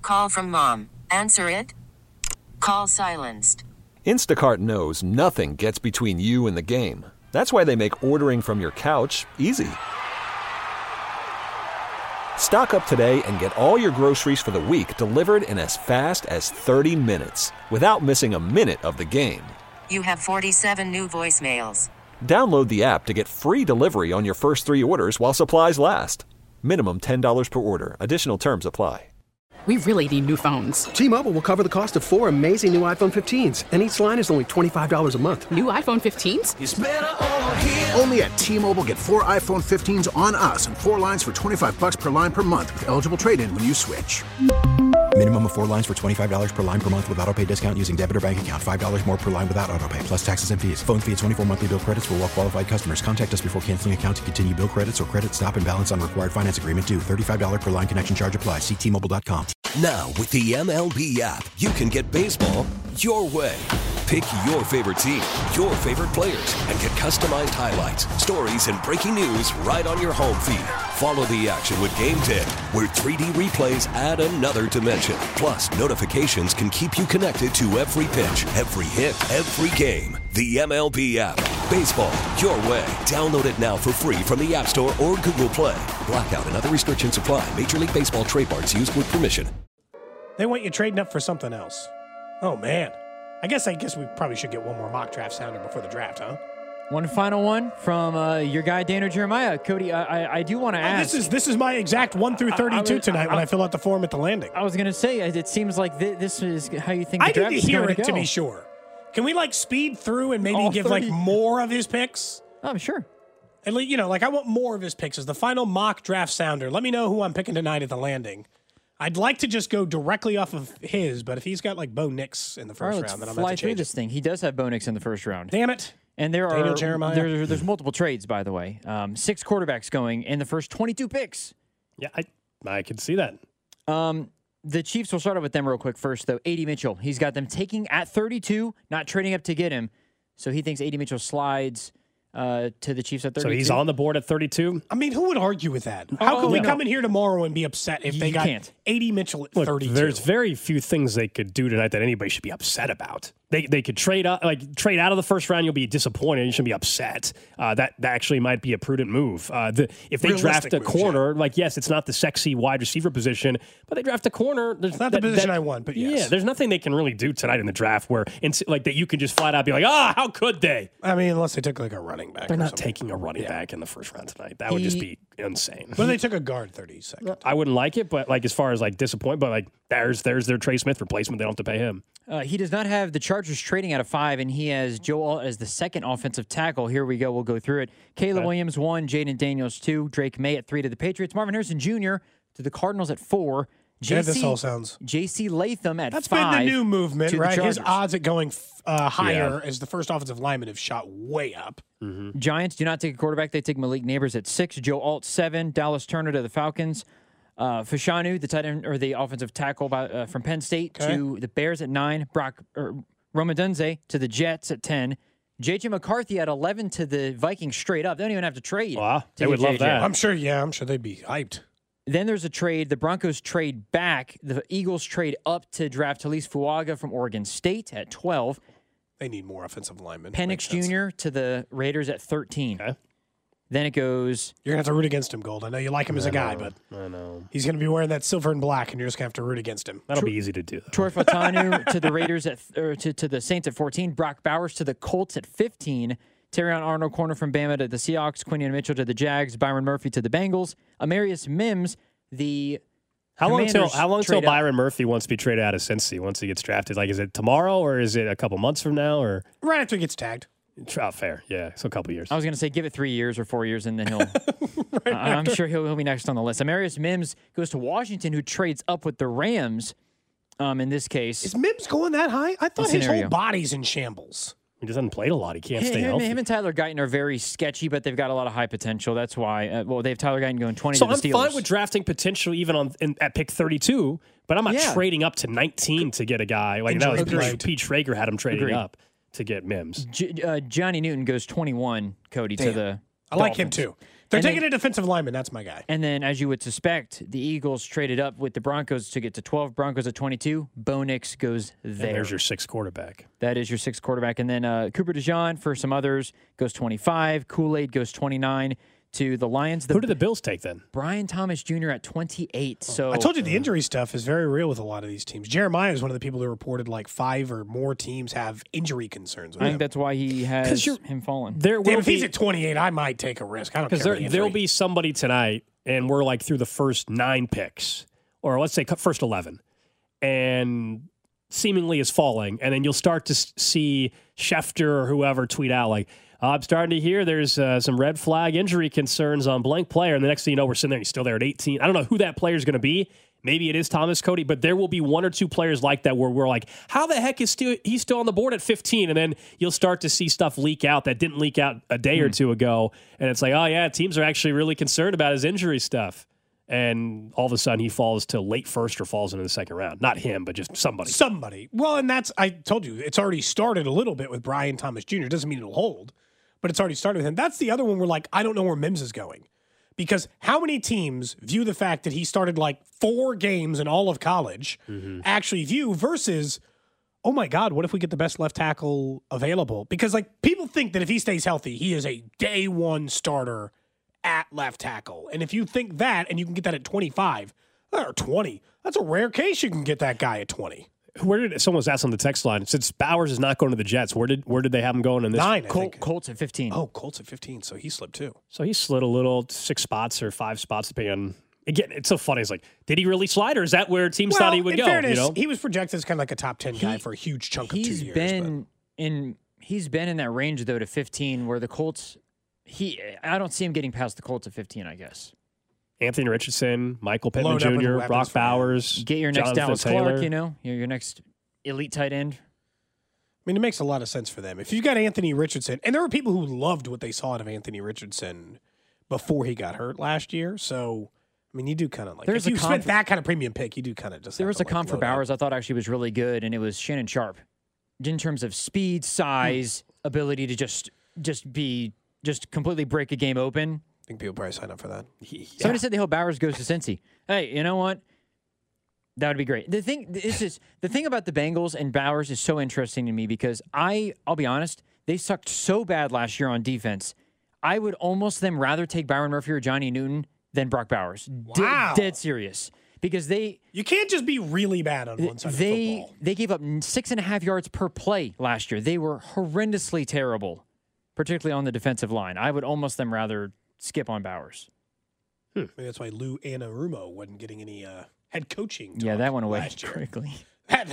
Call from mom. Answer it. Call silenced. Instacart knows nothing gets between you and the game. That's why they make ordering from your couch easy. Stock up today and get all your groceries for the week delivered in as fast as 30 minutes without missing a minute of the game. You have 47 new voicemails. Download the app to get free delivery on your first 3 orders while supplies last. Minimum $10 per order. Additional terms apply. We really need new phones. T-Mobile will cover the cost of 4 amazing new iPhone 15s, and each line is only $25 a month. New iPhone 15s? It's better over here. Only at T-Mobile, get 4 iPhone 15s on us and 4 lines for $25 per line per month with eligible trade-in when you switch. Minimum of 4 lines for $25 per line per month with autopay discount using debit or bank account. $5 more per line without autopay, plus taxes and fees. Phone fee at 24 monthly bill credits for well-qualified customers. Contact us before canceling account to continue bill credits or credit stop and balance on required finance agreement due. $35 per line connection charge applies. See T-Mobile.com. Now, with the MLB app, you can get baseball your way. Pick your favorite team, your favorite players, and get customized highlights, stories, and breaking news right on your home feed. Follow the action with Game 10, where 3D replays add another dimension. Plus, notifications can keep you connected to every pitch, every hit, every game. The MLB app. Baseball your way. Download it now for free from the App Store or Google Play. Blackout and other restrictions apply. Major League Baseball trademarks used with permission. They want you trading up for something else. Oh, man. I guess we probably should get one more mock draft sounder before the draft, huh? One final one from your guy, Daniel Jeremiah. Cody, I do want to ask. This is my exact 1 through 32 tonight when I fill out the form at the landing. I was going to say, it seems like this is how you think the draft is going to go. I need to hear it to be sure. Can we, speed through and maybe give, more of his picks? Oh, sure. And, I want more of his picks as the final mock draft sounder. Let me know who I'm picking tonight at the landing. I'd like to just go directly off of his, but if he's got, Bo Nix in the first round, then I'm going to fly through change this thing. He does have Bo Nix in the first round. Damn it. And Daniel Jeremiah. There's multiple trades, by the way. 6 quarterbacks going in the first 22 picks. Yeah, I can see that. The Chiefs, will start off with them real quick first, though. A.D. Mitchell, he's got them taking at 32, not trading up to get him. So he thinks A.D. Mitchell slides to the Chiefs at 32. So he's on the board at 32? I mean, who would argue with that? How can we come in here tomorrow and be upset if they got A.D. Mitchell at 32? There's very few things they could do tonight that anybody should be upset about. They could trade out of the first round. You'll be disappointed. You shouldn't be upset. That actually might be a prudent move. If they draft a corner, yes, it's not the sexy wide receiver position, but they draft a corner. It's not the position I want, but yes. Yeah, there's nothing they can really do tonight in the draft where that you can just flat out be like, how could they? I mean, unless they took a running back. They're not taking a running back in the first round tonight. That would just be insane. But they took a guard 32nd. I wouldn't like it, but as far as disappoint, but there's their Trey Smith replacement. They don't have to pay him. He does not have the Chargers trading out of 5, and he has Joe Alt as the second offensive tackle. Here we go. We'll go through it. Caleb Williams 1, Jaden Daniels 2, Drake May at 3 to the Patriots, Marvin Harrison Jr. to the Cardinals at 4. This all sounds. J.C. Latham at 5. That's been the new movement, right? His odds at going higher as the first offensive lineman have shot way up. Mm-hmm. Giants do not take a quarterback. They take Malik Neighbors at 6. Joe Alt 7. Dallas Turner to the Falcons. Fashanu, the tight end or the offensive tackle from Penn State to the Bears at 9. Roma Dunze to the Jets at 10. J.J. McCarthy at 11 to the Vikings straight up. They don't even have to trade. Wow, they would love that. I'm sure they'd be hyped. Then there's a trade. The Broncos trade back. The Eagles trade up to draft Talise Fuaga from Oregon State at 12. They need more offensive linemen. Penix Jr. to the Raiders at 13. Okay. Then it goes... You're going to have to root against him, Gold. I know you like him as a guy, but he's going to be wearing that silver and black, and you're just going to have to root against him. That'll be easy to do. Troy Fautanu to the Raiders to the Saints at 14. Brock Bowers to the Colts at 15. Terrion Arnold, corner from Bama to the Seahawks. Quinion Mitchell to the Jags. Byron Murphy to the Bengals. Amarius Mims, the How long till Byron Murphy wants to be traded out of Cincy once he gets drafted? Is it tomorrow or is it a couple months from now? Or right after he gets tagged. Fair, yeah. So a couple years. I was going to say give it 3 years or 4 years, and then he'll. I'm sure he'll be next on the list. Amarius Mims goes to Washington, who trades up with the Rams. In this case, is Mims going that high? I thought his whole body's in shambles. He just hasn't played a lot. He can't stay healthy. Him and Tyler Guyton are very sketchy, but they've got a lot of high potential. That's why. They have Tyler Guyton going 20 to the Steelers. So I'm fine with drafting potential even at pick 32, but I'm not trading up to 19 to get a guy. That was Pete Schrager had him trading up to get Mims. Johnny Newton goes 21, Cody, to the I like him too. They're taking a defensive lineman. That's my guy. And then, as you would suspect, the Eagles traded up with the Broncos to get to 12. Broncos at 22. Bo Nix goes there. And there's your 6th quarterback. That is your 6th quarterback. And then Cooper DeJean, for some others, goes 25. Kool-Aid goes 29 to the Lions. Who did the Bills take then? Brian Thomas Jr. at 28. So I told you the injury stuff is very real with a lot of these teams. Jeremiah is one of the people who reported like 5 or more teams have injury concerns with I him. think that's why he has him fallen. If he's at 28, I might take a risk. I don't care. Because there'll be somebody tonight, and we're like through the first 9 picks, or let's say first 11, and seemingly is falling, and then you'll start to see Schefter or whoever tweet out like, I'm starting to hear there's some red flag injury concerns on blank player. And the next thing you know, we're sitting there, he's still there at 18. I don't know who that player is going to be. Maybe it is Thomas Cody, but there will be 1 or 2 players like that where we're like, how the heck is he's still on the board at 15? And then you'll start to see stuff leak out that didn't leak out a day or 2 ago. And it's like, oh, yeah, teams are actually really concerned about his injury stuff. And all of a sudden he falls to late first or falls into the second round. Not him, but just somebody. Somebody. Well, and I told you, it's already started a little bit with Brian Thomas Jr. Doesn't mean it'll hold, but it's already started with him. That's the other one where, like, I don't know where Mims is going. Because how many teams view the fact that he started, like, 4 games in all of college, actually view versus, oh, my God, what if we get the best left tackle available? Because, like, people think that if he stays healthy, he is a day 1 starter at left tackle. And if you think that and you can get that at 25 or 20, that's a rare case you can get that guy at 20. Someone was asked on the text line, since Bowers is not going to the Jets, where did they have him going in this? 9, Colts at 15. Oh, Colts at 15, so he slipped too. So he slid a little, 6 spots or 5 spots, depending on. Again, it's so funny. It's like, did he really slide, or is that where teams thought he would go? Fairness, he was projected as kind of like a top 10 guy for a huge chunk of 2 years. He's been in that range though to 15, where the Colts. I don't see him getting past the Colts at 15. I guess. Anthony Richardson, Michael Pittman Jr., Brock Bowers. Get your next Jonathan Dallas Taylor. Clark, your next elite tight end. I mean, it makes a lot of sense for them. If you've got Anthony Richardson, and there were people who loved what they saw out of Anthony Richardson before he got hurt last year. So, I mean, you do kind of like, if you spent that kind of premium pick, you do kind of just. There was a comp for Bowers I thought actually was really good, and it was Shannon Sharp. In terms of speed, size, ability to just completely break a game open. I think people probably sign up for that. Somebody said they hope Bowers goes to Cincy. Hey, you know what? That would be great. The thing about the Bengals and Bowers is so interesting to me because I'll be honest, they sucked so bad last year on defense. I would almost rather take Byron Murphy or Johnny Newton than Brock Bowers. Wow. Dead serious. Because you can't just be really bad on one side of football. They gave up 6.5 yards per play last year. They were horrendously terrible, particularly on the defensive line. I would almost rather skip on Bowers. Maybe that's why Lou Anarumo wasn't getting any head coaching. Yeah, that went away quickly. That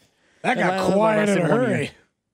got quiet in a hurry.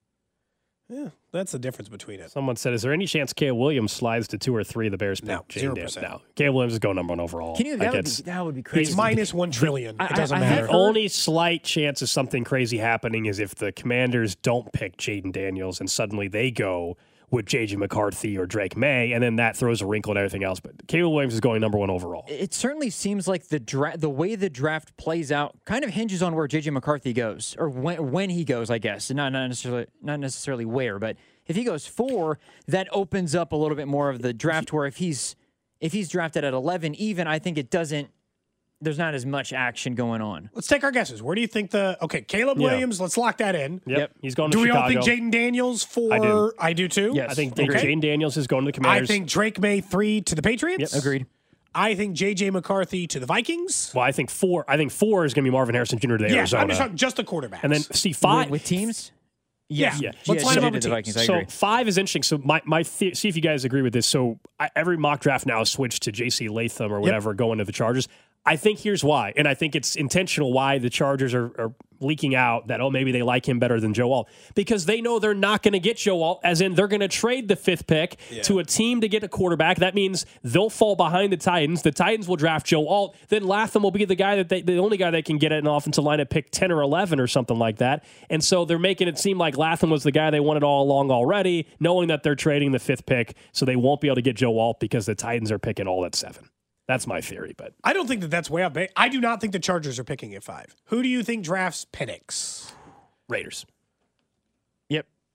Yeah, that's the difference between it. Someone said, is there any chance Caleb Williams slides to 2 or 3 of the Bears? No, 0%. No. Caleb Williams is going number 1 overall. That would be crazy. It's minus 1 trillion. It doesn't matter. The only slight chance of something crazy happening is if the Commanders don't pick Jaden Daniels and suddenly they go with J.J. McCarthy or Drake May, and then that throws a wrinkle and everything else. But Caleb Williams is going number 1 overall. It certainly seems like the way the draft plays out kind of hinges on where J.J. McCarthy goes, or when he goes, I guess. Not necessarily where, but if he goes 4, that opens up a little bit more of the draft where if he's drafted at 11 even, I think there's not as much action going on. Let's take our guesses. Where do you think Caleb Williams, let's lock that in. Yep. He's going to Chicago. Chicago. Do we all think Jaden Daniels 4? I do too. Yes. I think Jaden Daniels is going to the Commanders. I think Drake May 3 to the Patriots. Yep. Agreed. I think J.J. McCarthy to the Vikings. Well, I think 4 is going to be Marvin Harrison Jr. to Arizona. Yeah, I'm just talking just the quarterbacks. And then see 5. With teams? Yeah. Let's line them up with the Vikings. So 5 is interesting. So see if you guys agree with this. So every mock draft now is switched to J.C. Latham or whatever going to the Chargers. I think here's why, and I think it's intentional why the Chargers are leaking out that, maybe they like him better than Joe Alt. Because they know they're not going to get Joe Alt, as in they're going to trade the 5th pick to a team to get a quarterback. That means they'll fall behind the Titans. The Titans will draft Joe Alt. Then Latham will be the only guy that can get an offensive line at pick 10 or 11 or something like that. And so they're making it seem like Latham was the guy they wanted all along already, knowing that they're trading the 5th pick, so they won't be able to get Joe Alt because the Titans are picking all at 7. That's my theory, but I don't think that's way up. I do not think the Chargers are picking at 5. Who do you think drafts Penix? Raiders. Yep,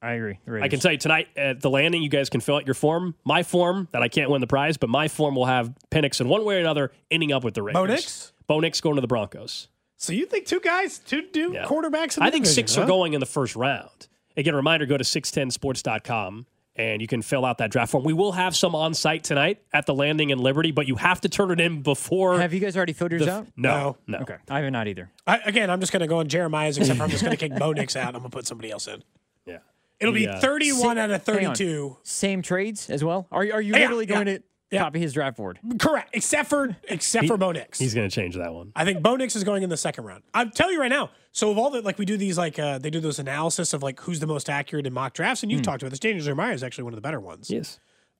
I agree. I can tell you tonight at the Landing, you guys can fill out your form. My form, that I can't win the prize, but my form will have Penix in one way or another ending up with the Raiders. Bo Nix going to the Broncos. So you think two quarterbacks in the I think division, 6 are going in the first round. Again, a reminder, go to 610sports.com. And you can fill out that draft form. We will have some on site tonight at the Landing in Liberty, but you have to turn it in before. Have you guys already filled yours out? No. Okay. I have not either. I'm just going to go on Jeremiah's, except for I'm just going to kick Bo Nix out. I'm going to put somebody else in. Yeah. It'll be 31 out of 32. Same trades as well? Are you literally going to copy his draft board? Correct, except for Bo Nix. He's going to change that one. I think Bo Nix is going in the second round. I'll tell you right now. So of all the, we do these, they do those analysis of, who's the most accurate in mock drafts, and you've talked about this. Daniel Jeremiah is actually one of the better ones. Yes.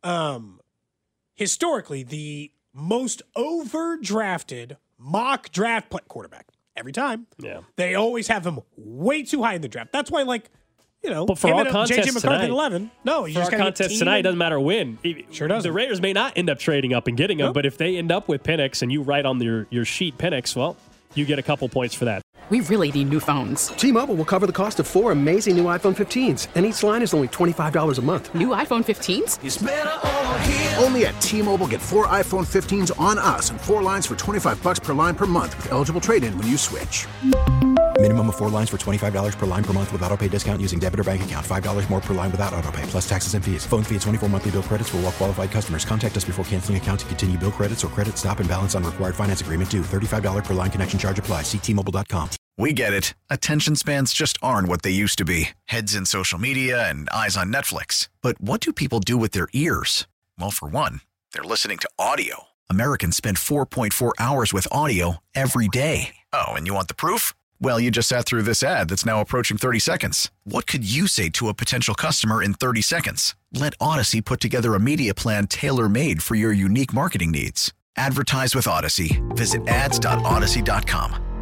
Historically, the most overdrafted mock draft quarterback every time. Yeah. They always have him way too high in the draft. That's why, but for our contest JJ McCarthy tonight, at 11. No, you for just our contest tonight, it doesn't matter when. Sure doesn't. The Raiders may not end up trading up and getting him, but if they end up with Penix and you write on your sheet Penix, well, you get a couple points for that. We really need new phones. T-Mobile will cover the cost of 4 amazing new iPhone 15s, and each line is only $25 a month. New iPhone 15s? It's better over here. Only at T-Mobile, get 4 iPhone 15s on us and 4 lines for $25 per line per month with eligible trade-in when you switch. Minimum of 4 lines for $25 per line per month with autopay discount using debit or bank account. $5 more per line without autopay, plus taxes and fees. Phone fee at 24 monthly bill credits for well-qualified customers. Contact us before canceling account to continue bill credits or credit stop and balance on required finance agreement due. $35 per line connection charge applies. See T-Mobile.com. We get it. Attention spans just aren't what they used to be. Heads in social media and eyes on Netflix. But what do people do with their ears? Well, for one, they're listening to audio. Americans spend 4.4 hours with audio every day. Oh, and you want the proof? Well, you just sat through this ad that's now approaching 30 seconds. What could you say to a potential customer in 30 seconds? Let Odyssey put together a media plan tailor-made for your unique marketing needs. Advertise with Odyssey. Visit ads.odyssey.com.